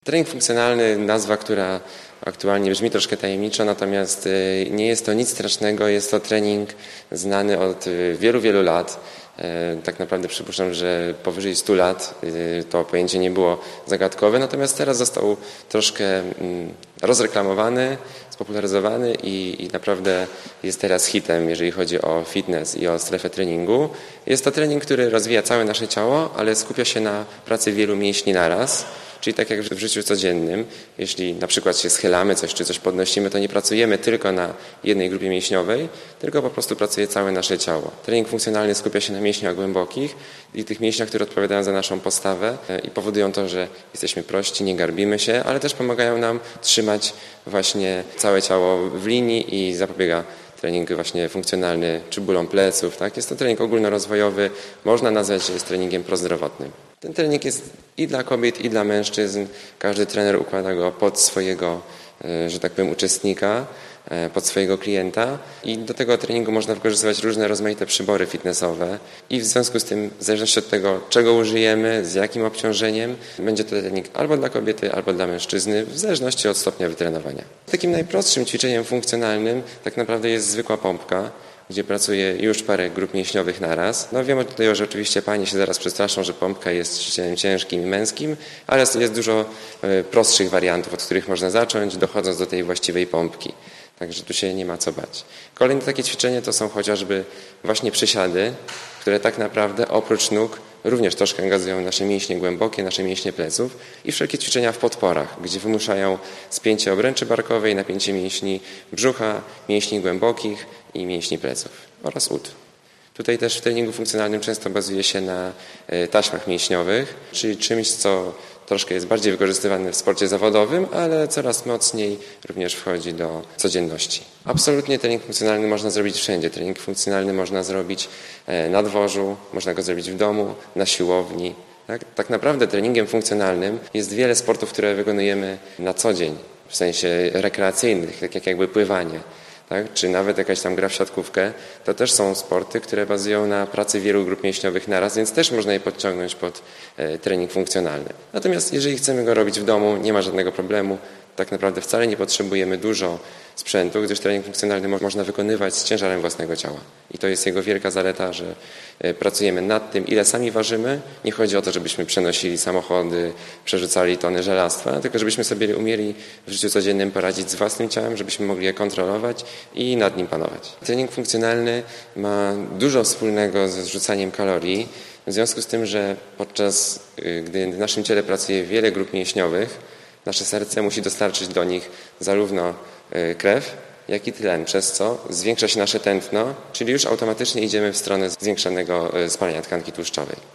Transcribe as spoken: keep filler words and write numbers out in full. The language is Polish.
Trening funkcjonalny, nazwa, która aktualnie brzmi troszkę tajemniczo, natomiast nie jest to nic strasznego, jest to trening znany od wielu, wielu lat. Tak naprawdę przypuszczam, że powyżej stu lat to pojęcie nie było zagadkowe, natomiast teraz został troszkę rozreklamowany, spopularyzowany i, i naprawdę jest teraz hitem, jeżeli chodzi o fitness i o strefę treningu. Jest to trening, który rozwija całe nasze ciało, ale skupia się na pracy wielu mięśni naraz. Czyli tak jak w życiu codziennym, jeśli na przykład się schylamy coś czy coś podnosimy, to nie pracujemy tylko na jednej grupie mięśniowej, tylko po prostu pracuje całe nasze ciało. Trening funkcjonalny skupia się na mięśniach głębokich i tych mięśniach, które odpowiadają za naszą postawę i powodują to, że jesteśmy prości, nie garbimy się, ale też pomagają nam trzymać właśnie całe ciało w linii i zapobiega trening właśnie funkcjonalny czy bólom pleców. Tak? Jest to trening ogólnorozwojowy, można nazwać, że jest treningiem prozdrowotnym. Ten trening jest i dla kobiet, i dla mężczyzn. Każdy trener układa go pod swojego, że tak powiem, uczestnika, pod swojego klienta i do tego treningu można wykorzystywać różne rozmaite przybory fitnessowe i w związku z tym, w zależności od tego, czego użyjemy, z jakim obciążeniem, będzie to trening albo dla kobiety, albo dla mężczyzny, w zależności od stopnia wytrenowania. Takim najprostszym ćwiczeniem funkcjonalnym tak naprawdę jest zwykła pompka, gdzie pracuje już parę grup mięśniowych naraz. No wiemy tutaj, że oczywiście panie się zaraz przestraszą, że pompka jest ćwiczeniem ciężkim i męskim, ale jest dużo prostszych wariantów, od których można zacząć, dochodząc do tej właściwej pompki. Także tu się nie ma co bać. Kolejne takie ćwiczenie to są chociażby właśnie przysiady, które tak naprawdę oprócz nóg również troszkę angażują nasze mięśnie głębokie, nasze mięśnie pleców i wszelkie ćwiczenia w podporach, gdzie wymuszają spięcie obręczy barkowej, napięcie mięśni brzucha, mięśni głębokich i mięśni pleców oraz ud. Tutaj też w treningu funkcjonalnym często bazuje się na taśmach mięśniowych, czyli czymś, co troszkę jest bardziej wykorzystywane w sporcie zawodowym, ale coraz mocniej również wchodzi do codzienności. Absolutnie trening funkcjonalny można zrobić wszędzie. Trening funkcjonalny można zrobić na dworzu, można go zrobić w domu, na siłowni. Tak, tak naprawdę treningiem funkcjonalnym jest wiele sportów, które wykonujemy na co dzień, w sensie rekreacyjnych, tak jak jakby pływanie. Tak? Czy nawet jakaś tam gra w siatkówkę, to też są sporty, które bazują na pracy wielu grup mięśniowych naraz, więc też można je podciągnąć pod e, trening funkcjonalny. Natomiast jeżeli chcemy go robić w domu, nie ma żadnego problemu. Tak naprawdę wcale nie potrzebujemy dużo sprzętu, gdyż trening funkcjonalny mo- można wykonywać z ciężarem własnego ciała. I to jest jego wielka zaleta, że e, pracujemy nad tym, ile sami ważymy. Nie chodzi o to, żebyśmy przenosili samochody, przerzucali tony żelastwa, tylko żebyśmy sobie umieli w życiu codziennym poradzić z własnym ciałem, żebyśmy mogli je kontrolować i nad nim panować. Trening funkcjonalny ma dużo wspólnego ze zrzucaniem kalorii, w związku z tym, że podczas gdy w naszym ciele pracuje wiele grup mięśniowych, nasze serce musi dostarczyć do nich zarówno krew, jak i tlen, przez co zwiększa się nasze tętno, czyli już automatycznie idziemy w stronę zwiększonego spalania tkanki tłuszczowej.